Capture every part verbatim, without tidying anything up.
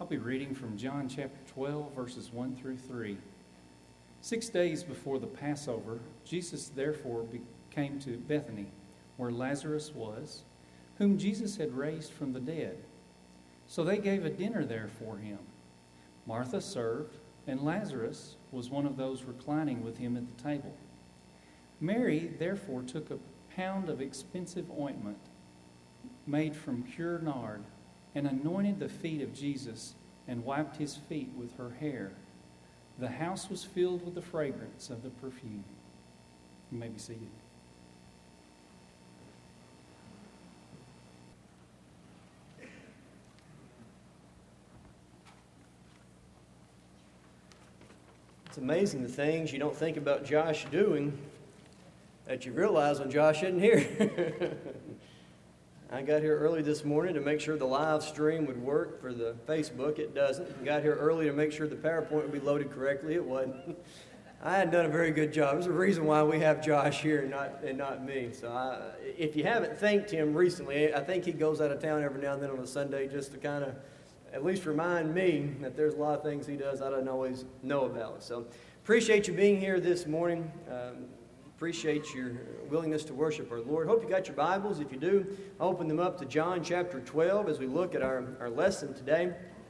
I'll be reading from John chapter twelve, verses one through three. Six days before the Passover, Jesus therefore came to Bethany, where Lazarus was, whom Jesus had raised from the dead. So they gave a dinner there for him. Martha served, and Lazarus was one of those reclining with him at the table. Mary therefore took a pound of expensive ointment made from pure nard, and anointed the feet of Jesus, and wiped his feet with her hair. The house was filled with the fragrance of the perfume. You may be seated. It's amazing the things you don't think about Josh doing that you realize when Josh isn't here. I got here early this morning to make sure the live stream would work for the Facebook. It doesn't. Got here early to make sure the PowerPoint would be loaded correctly. It wasn't. I hadn't done a very good job. There's a reason why we have Josh here and not and not me. So I, if you haven't thanked him recently, I think he goes out of town every now and then on a Sunday just to kind of at least remind me that there's a lot of things he does I don't always know about. So appreciate you being here this morning. Um, Appreciate your willingness to worship our Lord. Hope you got your Bibles. If you do, open them up to John chapter twelve as we look at our, our lesson today.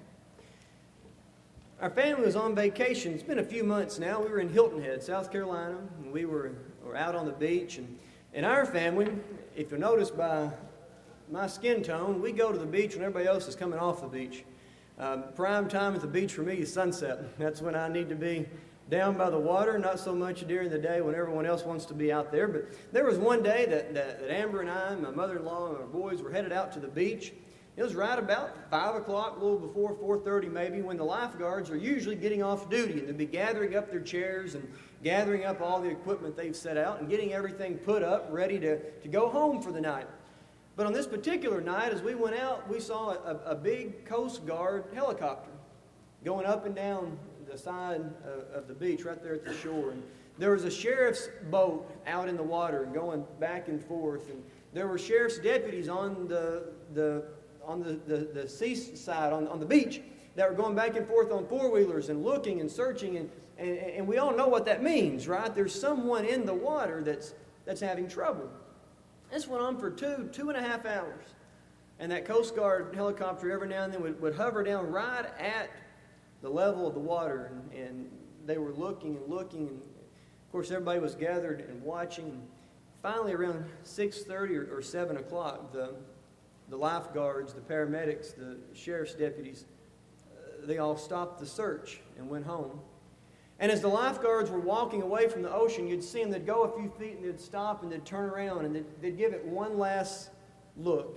Our family was on vacation. It's been a few months now. We were in Hilton Head, South Carolina, and we were, were out on the beach. And in our family, if you'll notice by my skin tone, we go to the beach when everybody else is coming off the beach. Um, prime time at the beach for me is sunset. That's when I need to be down by the water, not so much during the day when everyone else wants to be out there. But there was one day that, that, that Amber and I, my mother-in-law, and our boys were headed out to the beach. It was right about five o'clock, a little before four thirty maybe, when the lifeguards are usually getting off duty, and they'll be gathering up their chairs and gathering up all the equipment they've set out and getting everything put up, ready to, to go home for the night. But on this particular night, as we went out, we saw a, a big Coast Guard helicopter going up and down the side of, of the beach right there at the shore. And there was a sheriff's boat out in the water going back and forth, and there were sheriff's deputies on the the on the, the, the seaside, on, on the beach, that were going back and forth on four-wheelers and looking and searching, and, and, and we all know what that means, right? There's someone in the water that's that's having trouble. This went on for two, two and a half hours. And that Coast Guard helicopter every now and then would, would hover down right at the level of the water, and, and they were looking and looking, and of course everybody was gathered and watching. And finally, around six thirty or, or seven o'clock, the the lifeguards, the paramedics, the sheriff's deputies, uh, they all stopped the search and went home. And as the lifeguards were walking away from the ocean, you'd see them, they'd go a few feet and they'd stop and they'd turn around and they'd, they'd give it one last look.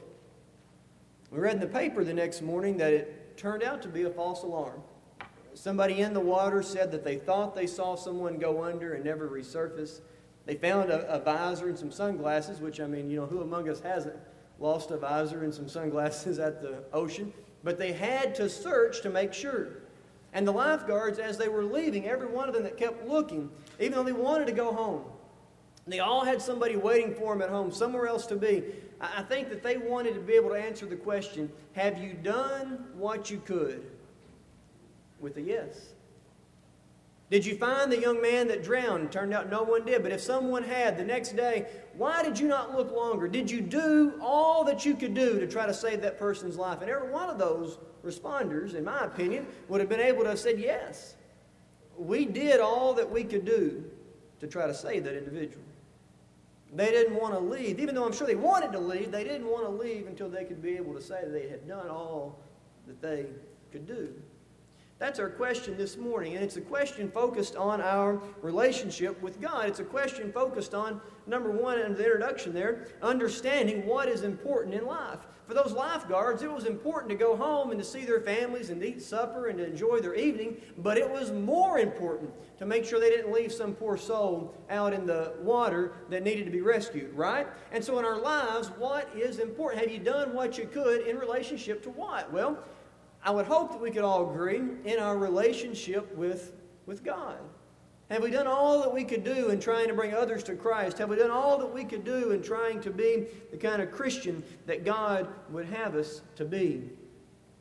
We read in the paper the next morning that it turned out to be a false alarm. Somebody in the water said that they thought they saw someone go under and never resurface. They found a, a visor and some sunglasses, which, I mean, you know, who among us hasn't lost a visor and some sunglasses at the ocean? But they had to search to make sure. And the lifeguards, as they were leaving, every one of them that kept looking, even though they wanted to go home, they all had somebody waiting for them at home, somewhere else to be. I think that they wanted to be able to answer the question, have you done what you could? With a yes. Did you find the young man that drowned? Turned out no one did. But if someone had the next day, why did you not look longer? Did you do all that you could do to try to save that person's life? And every one of those responders, in my opinion, would have been able to have said yes. We did all that we could do to try to save that individual. They didn't want to leave. Even though I'm sure they wanted to leave, they didn't want to leave until they could be able to say that they had done all that they could do. That's our question this morning, and it's a question focused on our relationship with God. It's a question focused on, number one, in the introduction there, understanding what is important in life. For those lifeguards, it was important to go home and to see their families and to eat supper and to enjoy their evening, but it was more important to make sure they didn't leave some poor soul out in the water that needed to be rescued, right? And so in our lives, what is important? Have you done what you could in relationship to what? Well, I would hope that we could all agree in our relationship with, with God. Have we done all that we could do in trying to bring others to Christ? Have we done all that we could do in trying to be the kind of Christian that God would have us to be?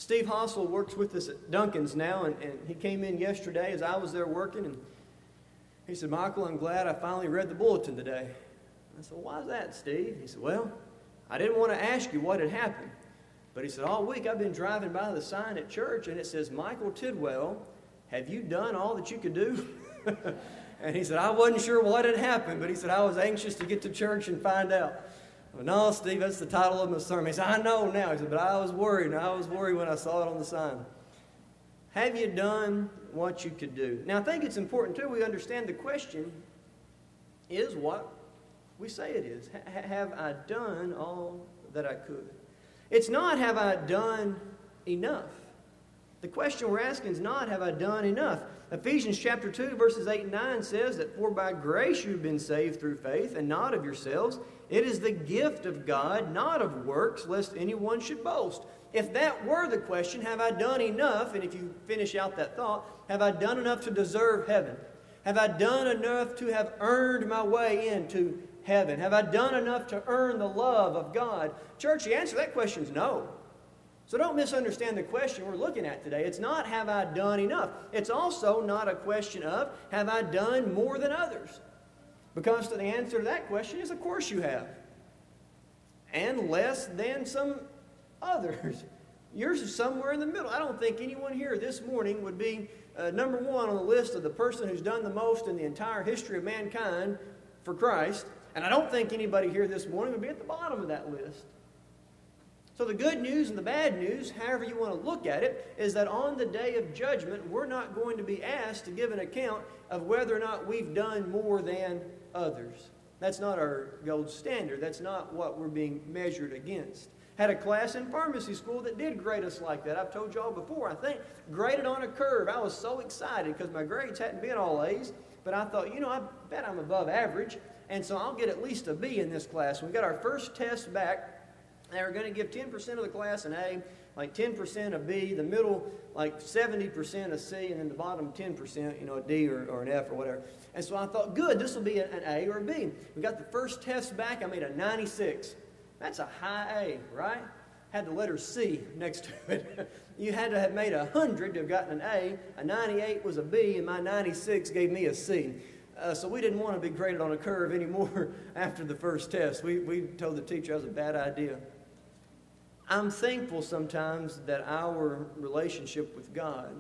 Steve Hossel works with us at Duncan's now, and, and he came in yesterday as I was there working, and he said, Michael, I'm glad I finally read the bulletin today. I said, why is that, Steve? He said, well, I didn't want to ask you what had happened. But he said, all week I've been driving by the sign at church, and it says, Michael Tidwell, have you done all that you could do? And he said, I wasn't sure what had happened, but he said, I was anxious to get to church and find out. Well, no, Steve, that's the title of my sermon. He said, I know now. He said, but I was worried. I was worried when I saw it on the sign. Have you done what you could do? Now, I think it's important, too, we understand the question is what we say it is. H- have I done all that I could? It's not, have I done enough? The question we're asking is not, have I done enough? Ephesians chapter two, verses eight and nine says that, for by grace you've been saved through faith, and not of yourselves. It is the gift of God, not of works, lest anyone should boast. If that were the question, have I done enough? And if you finish out that thought, have I done enough to deserve heaven? Have I done enough to have earned my way into heaven? Have I done enough to earn the love of God? Church, the answer to that question is no. So don't misunderstand the question we're looking at today. It's not, have I done enough? It's also not a question of, have I done more than others? Because the answer to that question is, of course you have. And less than some others. Yours is somewhere in the middle. I don't think anyone here this morning would be uh, number one on the list of the person who's done the most in the entire history of mankind for Christ. And I don't think anybody here this morning would be at the bottom of that list. So the good news and the bad news, however you want to look at it, is that on the day of judgment, we're not going to be asked to give an account of whether or not we've done more than others. That's not our gold standard. That's not what we're being measured against. Had a class in pharmacy school that did grade us like that. I've told y'all before, I think, graded on a curve. I was so excited because my grades hadn't been all A's, but I thought, you know, I bet I'm above average, and so I'll get at least a B in this class. We got our first test back. They were going to give ten percent of the class an A, like ten percent a B, the middle like seventy percent a C, and then the bottom ten percent, you know, a D or, or an F or whatever. And so I thought, good, this will be an A or a B. We got the first test back. I made a ninety-six. That's a high A, right? Had the letter C next to it. You had to have made a one hundred to have gotten an A. A ninety-eight was a B, and my ninety-six gave me a C. Uh, so we didn't want to be graded on a curve anymore after the first test. We, we told the teacher that was a bad idea. I'm thankful sometimes that our relationship with God,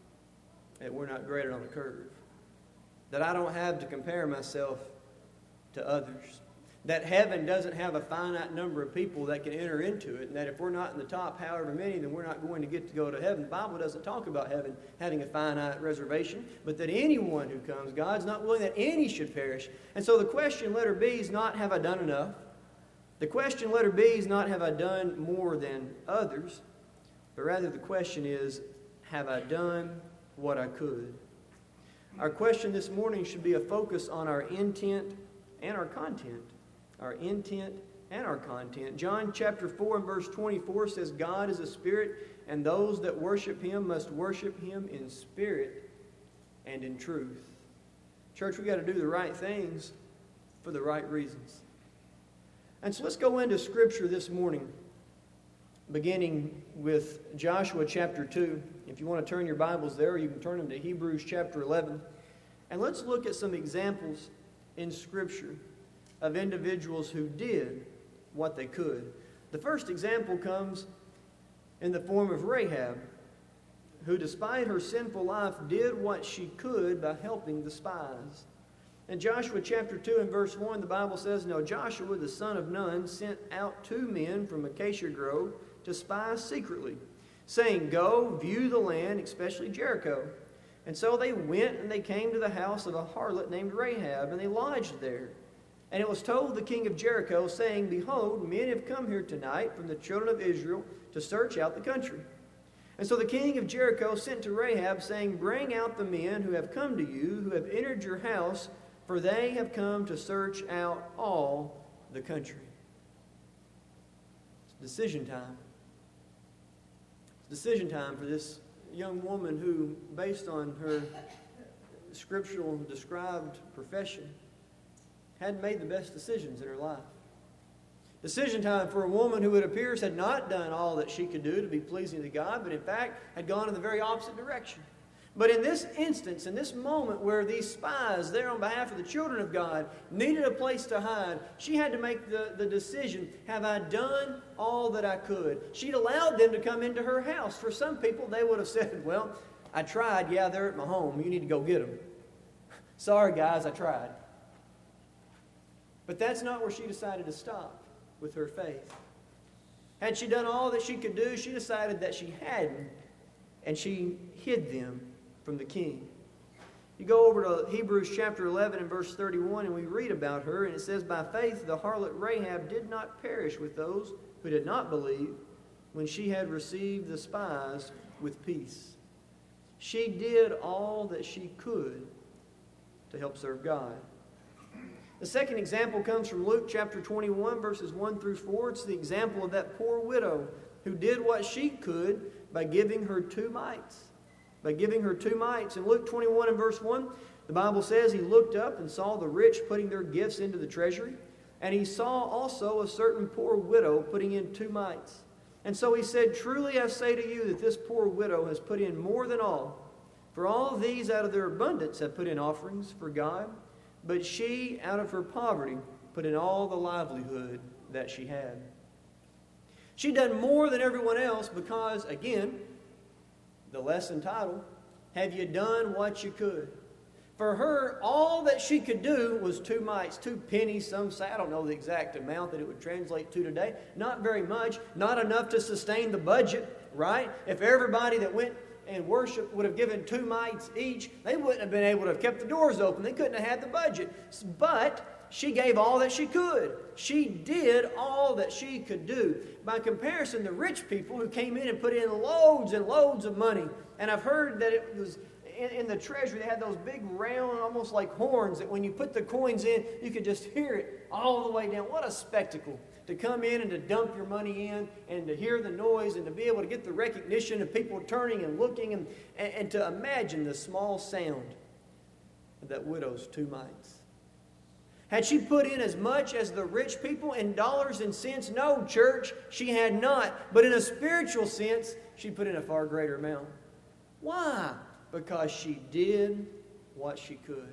that we're not graded on a curve. That I don't have to compare myself to others. That heaven doesn't have a finite number of people that can enter into it. And that if we're not in the top however many, then we're not going to get to go to heaven. The Bible doesn't talk about heaven having a finite reservation. But that anyone who comes, God's not willing that any should perish. And so the question, letter B, is not, have I done enough? The question, letter B, is not, have I done more than others? But rather the question is, have I done what I could? Our question this morning should be a focus on our intent and our content. Our intent and our content. John chapter four and verse twenty-four says, God is a spirit, and those that worship him must worship him in spirit and in truth. Church, we've got to do the right things for the right reasons. And so let's go into Scripture this morning, beginning with Joshua chapter two. If you want to turn your Bibles there, you can turn them to Hebrews chapter eleven. And let's look at some examples in Scripture of individuals who did what they could. The first example comes in the form of Rahab, who despite her sinful life did what she could by helping the spies. In Joshua chapter two and verse one, the Bible says, Now Joshua the son of Nun sent out two men from Acacia Grove to spy secretly, saying, Go, view the land, especially Jericho. And so they went, and they came to the house of a harlot named Rahab, and they lodged there. And it was told the king of Jericho, saying, Behold, men have come here tonight from the children of Israel to search out the country. And so the king of Jericho sent to Rahab, saying, Bring out the men who have come to you, who have entered your house, for they have come to search out all the country. It's decision time. It's decision time for this young woman who, based on her scriptural described profession, hadn't made the best decisions in her life. Decision time for a woman who it appears had not done all that she could do to be pleasing to God, but in fact had gone in the very opposite direction. But in this instance, in this moment where these spies there on behalf of the children of God needed a place to hide, she had to make the, the decision, have I done all that I could? She'd allowed them to come into her house. For some people, they would have said, well, I tried. Yeah, they're at my home. You need to go get them. Sorry, guys, I tried. But that's not where she decided to stop with her faith. Had she done all that she could do, she decided that she hadn't, and she hid them from the king. You go over to Hebrews chapter eleven and verse thirty-one, and we read about her, and it says, by faith the harlot Rahab did not perish with those who did not believe when she had received the spies with peace. She did all that she could to help serve God. The second example comes from Luke chapter twenty-one, verses one through four. It's the example of that poor widow who did what she could by giving her two mites. By giving her two mites. In Luke twenty-one and verse one, the Bible says, he looked up and saw the rich putting their gifts into the treasury, and he saw also a certain poor widow putting in two mites. And so he said, truly I say to you that this poor widow has put in more than all. For all these out of their abundance have put in offerings for God, but she out of her poverty put in all the livelihood that she had. She'd done more than everyone else because, again, the lesson title, have you done what you could? For her, all that she could do was two mites, two pennies, some say. I don't know the exact amount that it would translate to today. Not very much, not enough to sustain the budget, right? If everybody that went and worshiped would have given two mites each, they wouldn't have been able to have kept the doors open. They couldn't have had the budget. But she gave all that she could. She did all that she could do. By comparison, the rich people who came in and put in loads and loads of money, and I've heard that it was in, in the treasury, they had those big round, almost like horns, that when you put the coins in, you could just hear it all the way down. What a spectacle to come in and to dump your money in and to hear the noise and to be able to get the recognition of people turning and looking and, and, and to imagine the small sound of that widow's two mites. Had she put in as much as the rich people in dollars and cents? No, church, she had not. But in a spiritual sense, she put in a far greater amount. Why? Because she did what she could.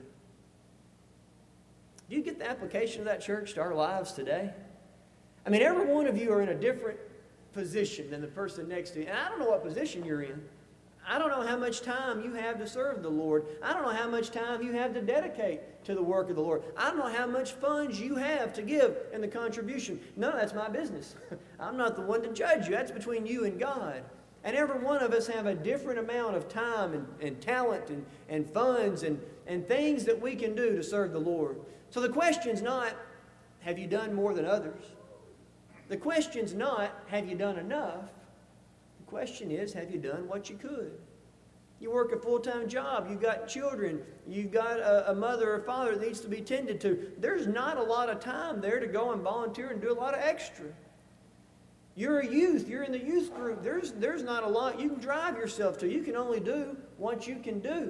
Do you get the application of that, church, to our lives today? I mean, every one of you are in a different position than the person next to you. And I don't know what position you're in. I don't know how much time you have to serve the Lord. I don't know how much time you have to dedicate to the work of the Lord. I don't know how much funds you have to give in the contribution. None of that's my business. I'm not the one to judge you. That's between you and God. And every one of us have a different amount of time and, and talent and, and funds and, and things that we can do to serve the Lord. So the question's not, have you done more than others? The question's not, have you done enough? The question is, have you done what you could? You work a full-time job. You've got children. You've got a, a mother or father that needs to be tended to. There's not a lot of time there to go and volunteer and do a lot of extra. You're a youth. You're in the youth group. There's, there's not a lot you can drive yourself to. You can only do what you can do.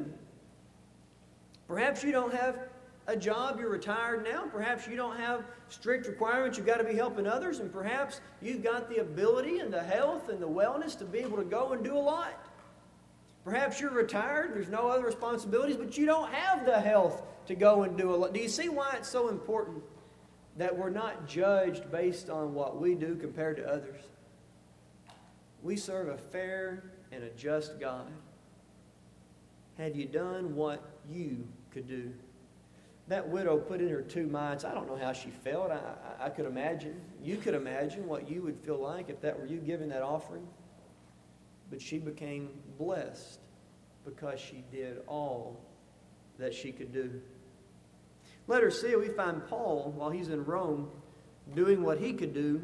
Perhaps you don't have a job, you're retired now. Perhaps you don't have strict requirements. You've got to be helping others. And perhaps you've got the ability and the health and the wellness to be able to go and do a lot. Perhaps you're retired. There's no other responsibilities, but you don't have the health to go and do a lot. Do you see why it's so important that we're not judged based on what we do compared to others? We serve a fair and a just God. Have you done what you could do? That widow put in her two mites. I don't know how she felt. I, I, I could imagine. You could imagine what you would feel like if that were you giving that offering. But she became blessed because she did all that she could do. Letter C, we find Paul, while he's in Rome, doing what he could do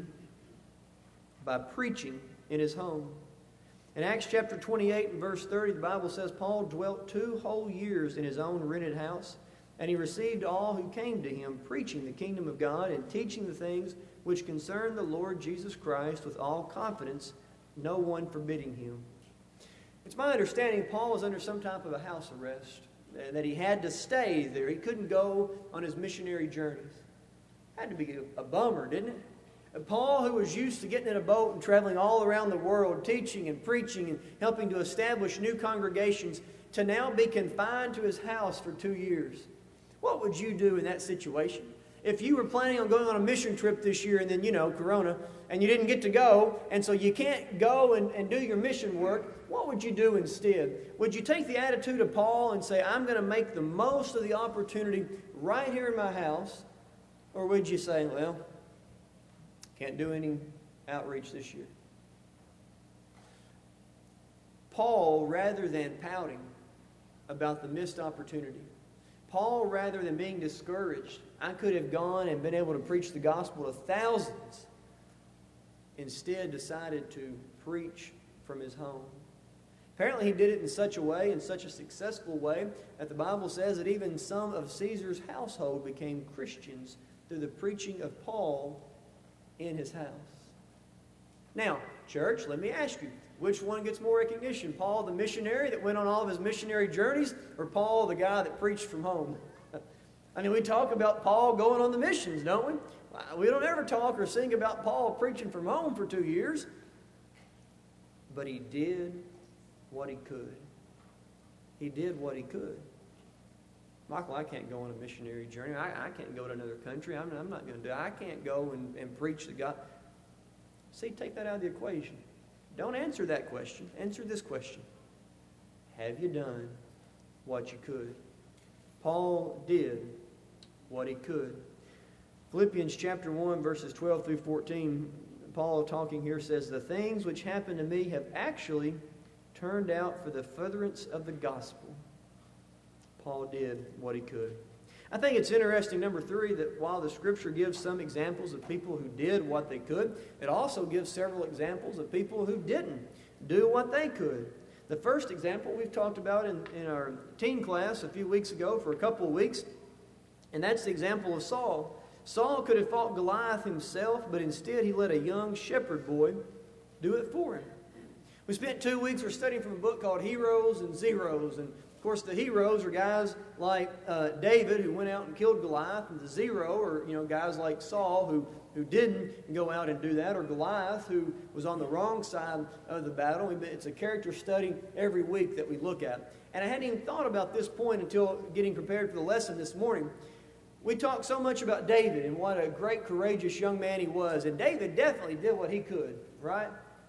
by preaching in his home. In Acts chapter twenty-eight and verse thirty, the Bible says, Paul dwelt two whole years in his own rented house, and he received all who came to him, preaching the kingdom of God and teaching the things which concern the Lord Jesus Christ with all confidence, no one forbidding him. It's my understanding Paul was under some type of a house arrest, that he had to stay there. He couldn't go on his missionary journeys. Had to be a bummer, didn't it? Paul, who was used to getting in a boat and traveling all around the world, teaching and preaching and helping to establish new congregations, to now be confined to his house for two years. What would you do in that situation? If you were planning on going on a mission trip this year and then, you know, Corona, and you didn't get to go, and so you can't go and, and do your mission work, what would you do instead? Would you take the attitude of Paul and say, I'm going to make the most of the opportunity right here in my house? Or would you say, well, can't do any outreach this year? Paul, rather than pouting about the missed opportunity, Paul, rather than being discouraged, I could have gone and been able to preach the gospel to thousands, instead decided to preach from his home. Apparently he did it in such a way, in such a successful way, that the Bible says that even some of Caesar's household became Christians through the preaching of Paul in his house. Now, church, let me ask you, which one gets more recognition? Paul, the missionary that went on all of his missionary journeys, or Paul, the guy that preached from home? I mean, we talk about Paul going on the missions, don't we? We don't ever talk or sing about Paul preaching from home for two years. But he did what he could. He did what he could. Michael, I can't go on a missionary journey. I, I can't go to another country. I'm, I'm not going to do it. I can't go and, and preach the God. See, take that out of the equation. Don't answer that question. Answer this question. Have you done what you could? Paul did what he could. Philippians chapter one, verses twelve through fourteen, Paul talking here says, the things which happened to me have actually turned out for the furtherance of the gospel. Paul did what he could. I think it's interesting, number three, that while the Scripture gives some examples of people who did what they could, it also gives several examples of people who didn't do what they could. The first example we've talked about in, in our teen class a few weeks ago for a couple of weeks, and that's the example of Saul. Saul could have fought Goliath himself, but instead he let a young shepherd boy do it for him. We spent two weeks, we're studying from a book called Heroes and Zeros, and of course, the heroes are guys like uh, David, who went out and killed Goliath, and the zero are, you know, guys like Saul, who, who didn't go out and do that, or Goliath, who was on the wrong side of the battle. It's a character study every week that we look at. And I hadn't even thought about this point until getting prepared for the lesson this morning. We talked so much about David and what a great, courageous young man he was, and David definitely did what he could, right?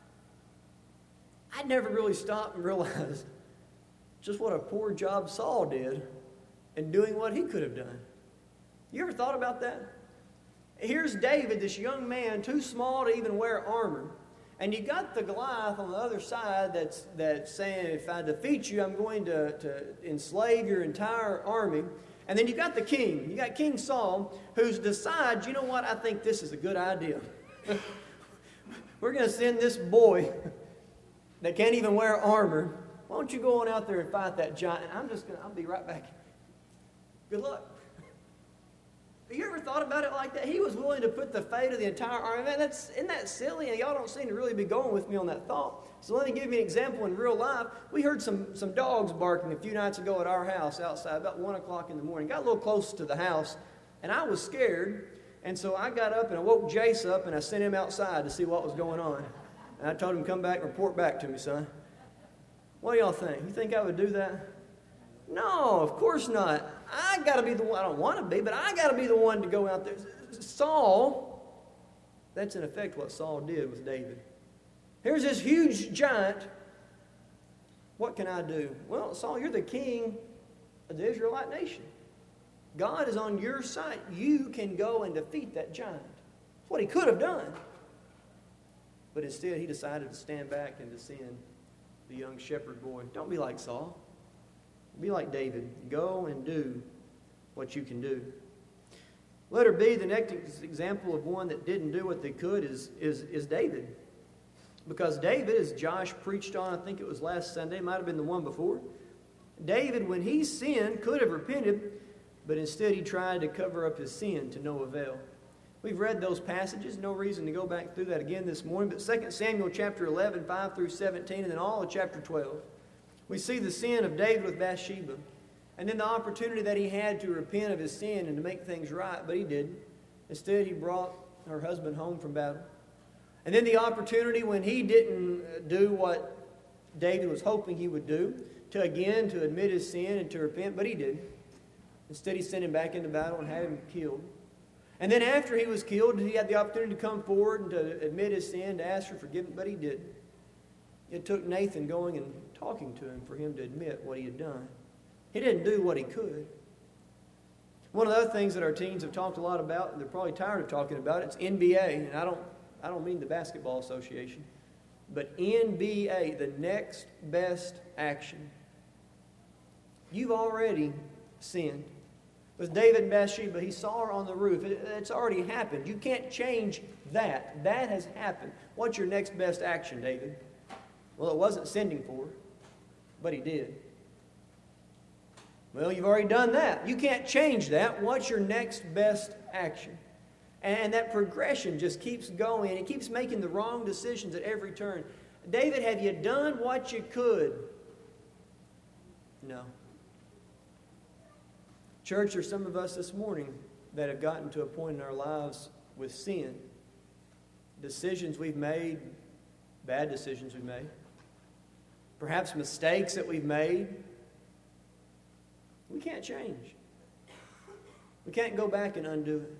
I never really stopped and realized just what a poor job Saul did in doing what he could have done. You ever thought about that? Here's David, this young man, too small to even wear armor. And you got the Goliath on the other side that's, that's saying, if I defeat you, I'm going to, to enslave your entire army. And then you got the king. You got King Saul, who's decides, you know what, I think this is a good idea. We're going to send this boy that can't even wear armor. Why don't you go on out there and fight that giant? I'm just going to, I'll be right back. Good luck. Have you ever thought about it like that? He was willing to put the fate of the entire army. Man, that's, isn't that silly? And y'all don't seem to really be going with me on that thought. So let me give you an example in real life. We heard some, some dogs barking a few nights ago at our house outside, about one o'clock in the morning. Got a little close to the house, and I was scared. And so I got up and I woke Jace up, and I sent him outside to see what was going on. And I told him, come back and report back to me, son. What do y'all think? You think I would do that? No, of course not. I got to be the one. I don't want to be, but I got to be the one to go out there. Saul, that's in effect what Saul did with David. Here's this huge giant. What can I do? Well, Saul, you're the king of the Israelite nation. God is on your side. You can go and defeat that giant. That's what he could have done. But instead, he decided to stand back and to send the young shepherd boy. Don't be like Saul. Be like David. Go and do what you can do. Letter B, the next example of one that didn't do what they could is, is, is David. Because David, as Josh preached on, I think it was last Sunday, might have been the one before. David, when he sinned, could have repented, but instead he tried to cover up his sin to no avail. We've read those passages, no reason to go back through that again this morning, but Second Samuel chapter eleven, five through seventeen, and then all of chapter twelve. We see the sin of David with Bathsheba, and then the opportunity that he had to repent of his sin and to make things right, but he didn't. Instead, he brought her husband home from battle. And then the opportunity when he didn't do what David was hoping he would do, to again to admit his sin and to repent, but he didn't. Instead, he sent him back into battle and had him killed. And then after he was killed, he had the opportunity to come forward and to admit his sin, to ask for forgiveness, but he didn't. It took Nathan going and talking to him for him to admit what he had done. He didn't do what he could. One of the other things that our teens have talked a lot about, and they're probably tired of talking about it, it's N B A. And I don't, I don't mean the Basketball Association, but N B A, the next best action. You've already sinned. With David and Bathsheba, he saw her on the roof. It, it's already happened. You can't change that. That has happened. What's your next best action, David? Well, it wasn't sending for her, but he did. Well, you've already done that. You can't change that. What's your next best action? And that progression just keeps going. It keeps making the wrong decisions at every turn. David, have you done what you could? No. Church, there's some of us this morning that have gotten to a point in our lives with sin. Decisions we've made, bad decisions we've made. Perhaps mistakes that we've made. We can't change. We can't go back and undo it.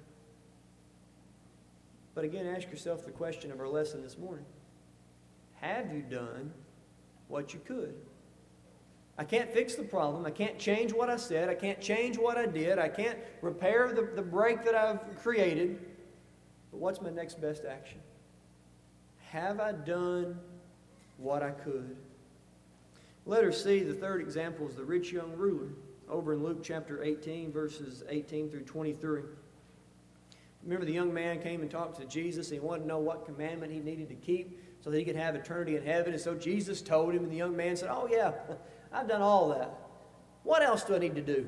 But again, ask yourself the question of our lesson this morning. Have you done what you could? I can't fix the problem. I can't change what I said. I can't change what I did. I can't repair the, the break that I've created. But what's my next best action? Have I done what I could? Letter C, the third example, is the rich young ruler. Over in Luke chapter eighteen, verses eighteen through twenty-three. Remember, the young man came and talked to Jesus. And he wanted to know what commandment he needed to keep so that he could have eternity in heaven. And so Jesus told him, and the young man said, "Oh yeah, I've done all that. What else do I need to do?"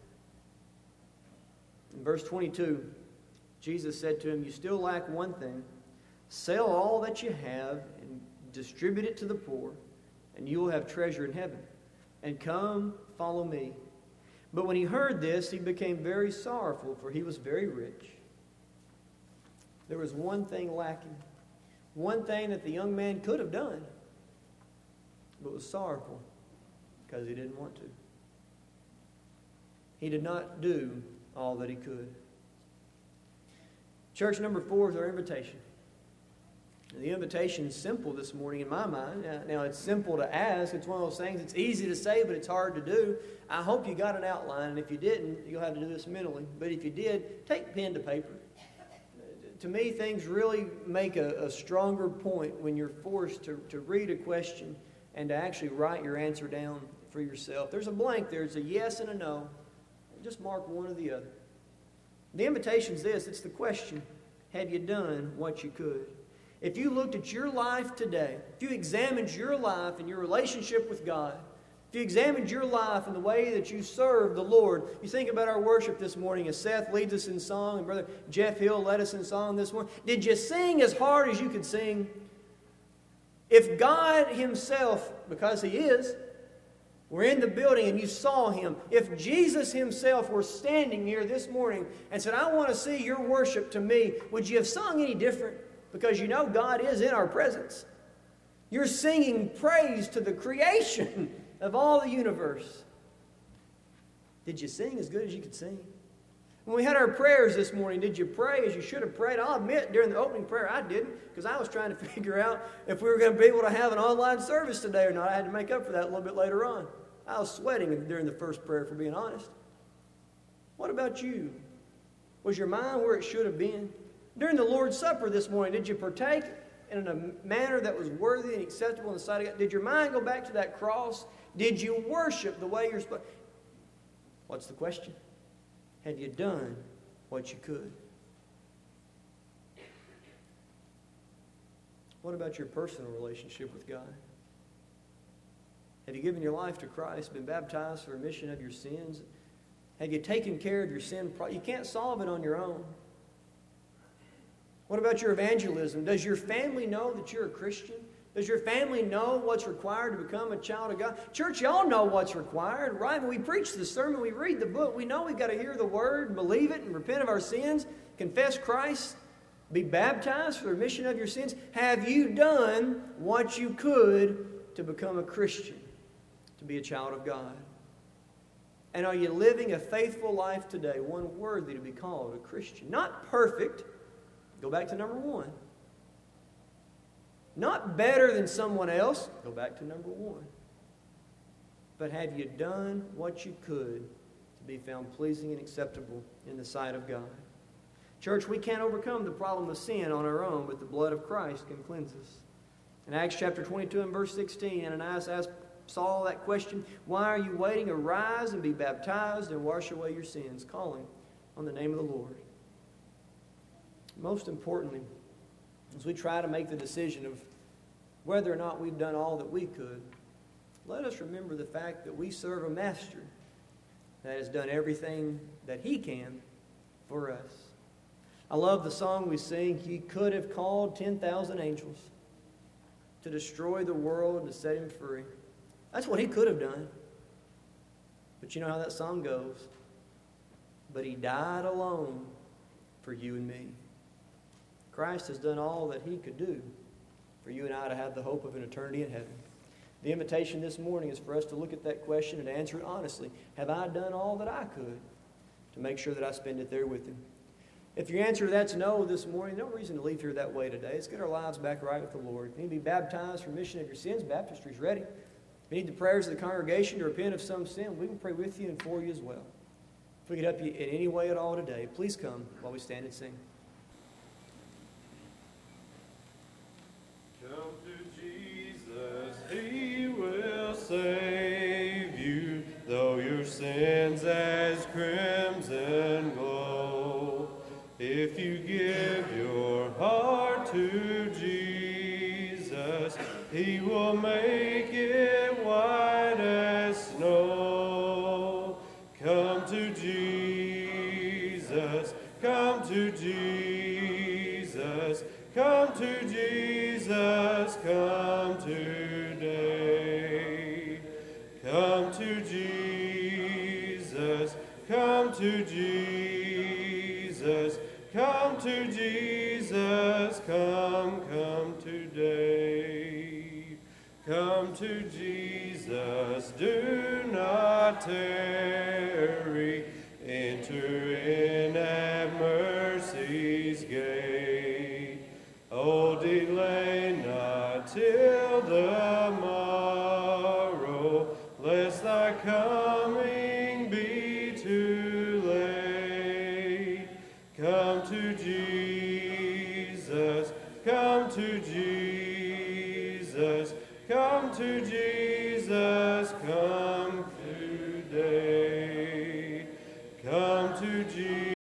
In verse twenty-two, Jesus said to him, "You still lack one thing. Sell all that you have and distribute it to the poor, and you will have treasure in heaven. And come, follow me." But when he heard this, he became very sorrowful, for he was very rich. There was one thing lacking. One thing that the young man could have done, but was sorrowful because he didn't want to. He did not do all that he could. Church, number four is our invitation. And the invitation is simple this morning in my mind. Now, now, it's simple to ask. It's one of those things, it's easy to say, but it's hard to do. I hope you got an outline, and if you didn't, you'll have to do this mentally. But if you did, take pen to paper. To me, things really make a, a stronger point when you're forced to, to read a question and to actually write your answer down for yourself. There's a blank there. It's a yes and a no. Just mark one or the other. The invitation is this. It's the question, have you done what you could? If you looked at your life today, if you examined your life and your relationship with God, if you examined your life and the way that you serve the Lord, you think about our worship this morning as Seth leads us in song and Brother Jeff Hill led us in song this morning. Did you sing as hard as you could sing? If God Himself, because He is, were in the building and you saw Him, if Jesus Himself were standing here this morning and said, "I want to see your worship to me," would you have sung any different? Because you know God is in our presence. You're singing praise to the creation of all the universe. Did you sing as good as you could sing? When we had our prayers this morning, did you pray as you should have prayed? I'll admit, during the opening prayer, I didn't, because I was trying to figure out if we were going to be able to have an online service today or not. I had to make up for that a little bit later on. I was sweating during the first prayer, for being honest. What about you? Was your mind where it should have been? During the Lord's Supper this morning, did you partake in a manner that was worthy and acceptable in the sight of God? Did your mind go back to that cross? Did you worship the way you're supposed to? What's the question? Have you done what you could? What about your personal relationship with God? Have you given your life to Christ, been baptized for remission of your sins? Have you taken care of your sin? You can't solve it on your own. What about your evangelism? Does your family know that you're a Christian? Does your family know what's required to become a child of God? Church, y'all know what's required, right? When we preach the sermon, we read the book, we know we've got to hear the word, believe it, and repent of our sins, confess Christ. Be baptized for the remission of your sins. Have you done what you could to become a Christian, to be a child of God? And are you living a faithful life today, one worthy to be called a Christian? Not perfect. Go back to number one. Not better than someone else. Go back to number one. But have you done what you could to be found pleasing and acceptable in the sight of God? Church, we can't overcome the problem of sin on our own, but the blood of Christ can cleanse us. In Acts chapter twenty-two and verse sixteen, Ananias asked Saul that question, "Why are you waiting? Arise and be baptized and wash away your sins," calling on the name of the Lord. Most importantly, as we try to make the decision of whether or not we've done all that we could, let us remember the fact that we serve a master that has done everything that he can for us. I love the song we sing, "He could have called ten thousand angels to destroy the world and to set him free." That's what he could have done. But you know how that song goes? But he died alone for you and me. Christ has done all that he could do for you and I to have the hope of an eternity in heaven. The invitation this morning is for us to look at that question and answer it honestly. Have I done all that I could to make sure that I spend it there with him? If your answer to that's no this morning, no reason to leave here that way today. Let's get our lives back right with the Lord. If you need to be baptized for remission of your sins, baptistry is ready. If you need the prayers of the congregation to repent of some sin, we can pray with you and for you as well. If we could help you in any way at all today, please come while we stand and sing. Come to Jesus, he will save you, though your sins as crimson glow. If you give your heart to Jesus, he will make it white as snow. Come to Jesus, come to Jesus, come to Jesus, come today. Come to Jesus, come to Jesus, come to Jesus, come, come today. Come to Jesus, do not tarry, enter in at mercy's gate. Oh, delay not till the morrow, lest thy coming be too late. Come to Jesus, come to Jesus, come to Jesus, come today. Come to Jesus.